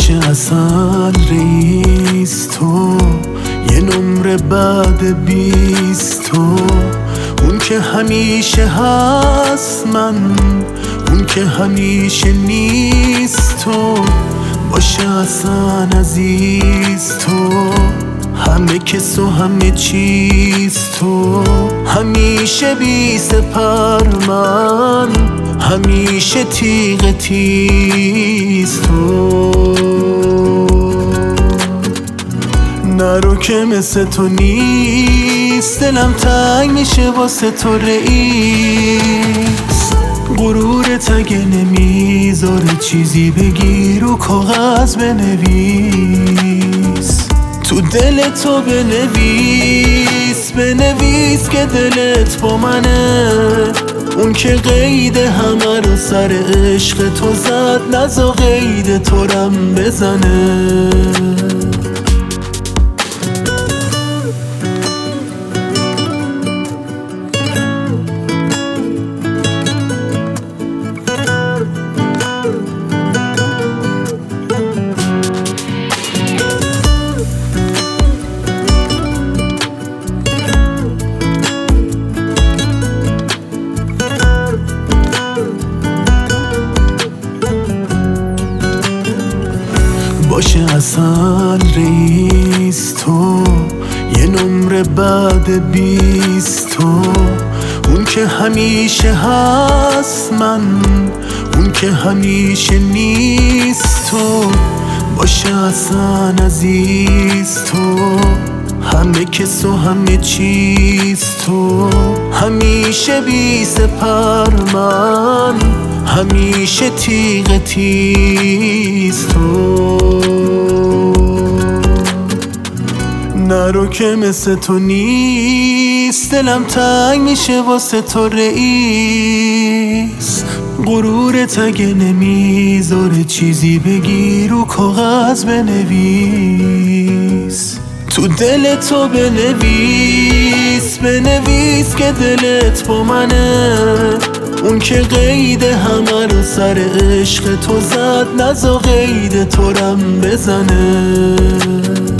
باشه اصلا رئیس تو، یه نمره بعد 20 تو، اون که همیشه هست من، اون که همیشه نیست تو. باشه اصلا عزیز تو، همه کس و همه چیز تو، همیشه بی سپر من، همیشه تیغ تیز تو. نرو که مثل تو نیست، دلم تنگ میشه واسه تو رئیس. غرورت اگه نمیذاره چیزی بگی رو کاغذ بنویس، تو دل تو بنویس، بنویس که دلت با منه. اون که قید همه رو سر عشق تو زد، نزا قید تو رم بزنه. باشه اصلا رئیس تو، یه نمره بعد 20 تو، اون که همیشه هست من، اون که همیشه نیست تو. باشه اصلا عزیز تو، همه کس و همه چیز تو، همیشه بی سپر من، همیشه تیغ تیز تو. نرو که مثل تو نیست، دلم تنگ میشه واسه تو رئیس. غرورت اگه نمیذاره چیزی بگی رو کاغذ بنویس، تو دل تو بنویس، بنویس که دلت با منه. اون که قید همه رو سر عشق تو زد، نزا قید تو رم بزنه.